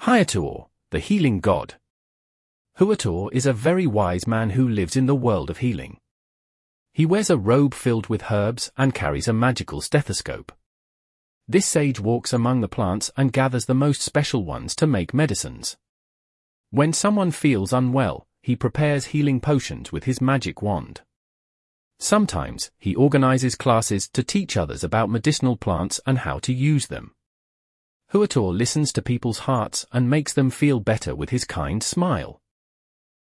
Hayator, the healing god. Hayator is a very wise man who lives in the world of healing. He wears a robe filled with herbs and carries a magical stethoscope. This sage walks among the plants and gathers the most special ones to make medicines. When someone feels unwell, he prepares healing potions with his magic wand. Sometimes, he organizes classes to teach others about medicinal plants and how to use them. Hayator listens to people's hearts and makes them feel better with his kind smile.